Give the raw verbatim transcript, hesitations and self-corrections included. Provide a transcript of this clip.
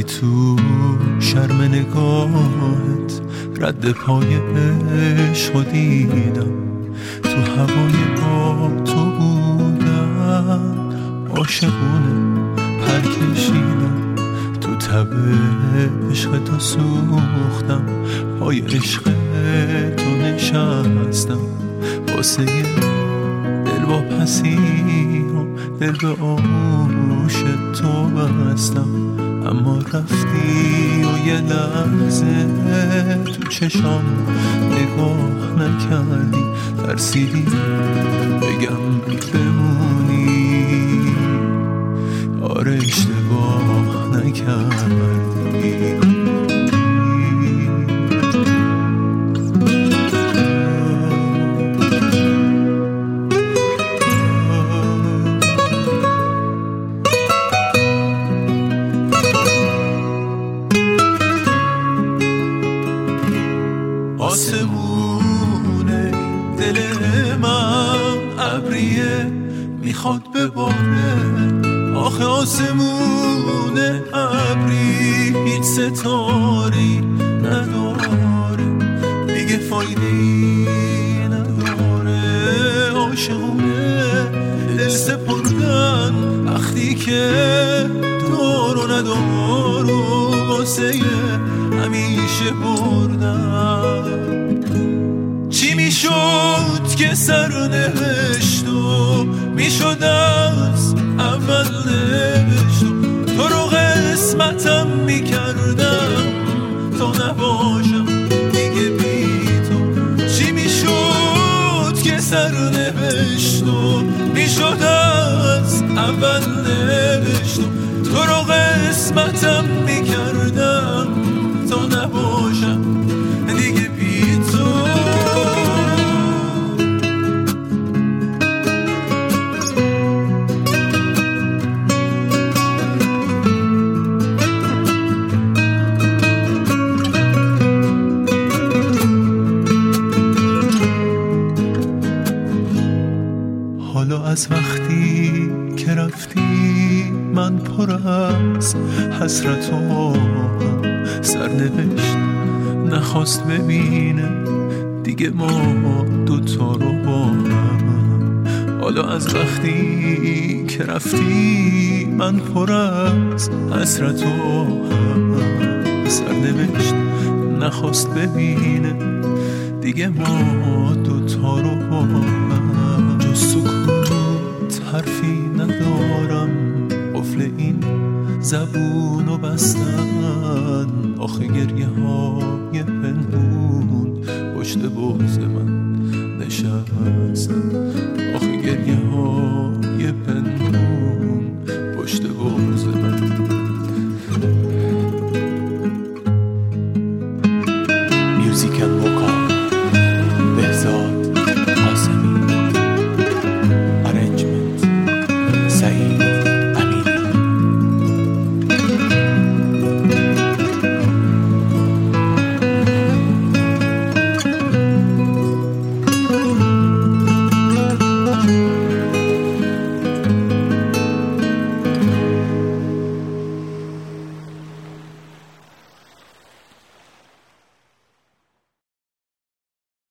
تو شرم نگاهت رد پای عشقو دیدم، تو هوای با تو بودم، عاشقونه پر کشیدم، تو تب عشق تو سوختم، پای عشق تو نشستم، واسه دل با پسی و دل به آغوش تو بستم. اما رفتی و یه لحظه تو چشام نگاه نکردی، ترسیدی بگم بمونی، آره اشتباه نکردی. آسمونه دل من ابریه میخواد بباره، آخه آسمونه ابری هیچ ستاری نداره، دیگه فایده‌ای نداره. عاشقونه دل سپردن وقتی که دارو ندارو، واسه همیشه بردن. چی میشد که سرنوشتو میشد از اول نوشتو، تو رو قسمتم میکردم تا نباشم دیگه بی تو. چی میشد که سرنوشتو میشد از اول نوشتو، تو رو قسمتم میکردم تا نباشم دیگه بی تو. حالا از وقتی که رفتی من پر از حسرت و آهم، سرنوشت نخواست ببینه دیگه ما دوتا رو با هم. حالا از وقتی که رفتی من پر از حسرت و آهم، سرنوشت نخواست ببینه دیگه ما دوتا رو با هم. جز سکوت حرفی ندارم، قفل این زبونو بستن، آخه گریه های پنهون پشت بغض من نشستن، آخه گریه های پنهون پشت بغض